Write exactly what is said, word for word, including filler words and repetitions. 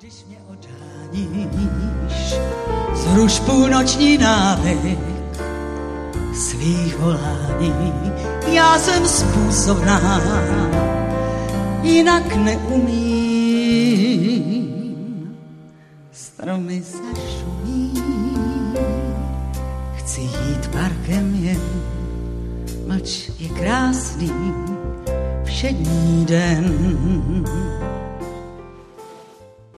Když mě odháníš, zruš půlnoční návyk svých volání. Já jsem způsobná, jinak neumím. Stromy zašumí, chci jít parkem jen, mlč je krásný všední den.